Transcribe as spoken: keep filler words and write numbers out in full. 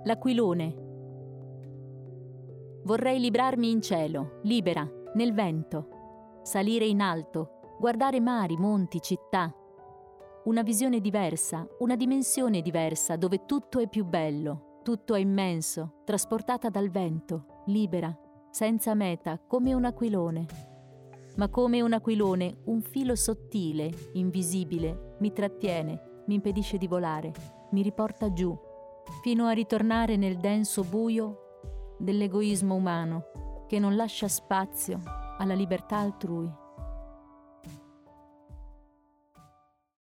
L'aquilone. Vorrei librarmi in cielo, libera, nel vento, salire in alto, guardare mari, monti, città. Una visione diversa, una dimensione diversa, dove tutto è più bello, tutto è immenso, trasportata dal vento, libera, senza meta, come un aquilone. Ma come un aquilone, un filo sottile, invisibile, mi trattiene, mi impedisce di volare, mi riporta giù, fino a ritornare nel denso buio dell'egoismo umano che non lascia spazio alla libertà altrui.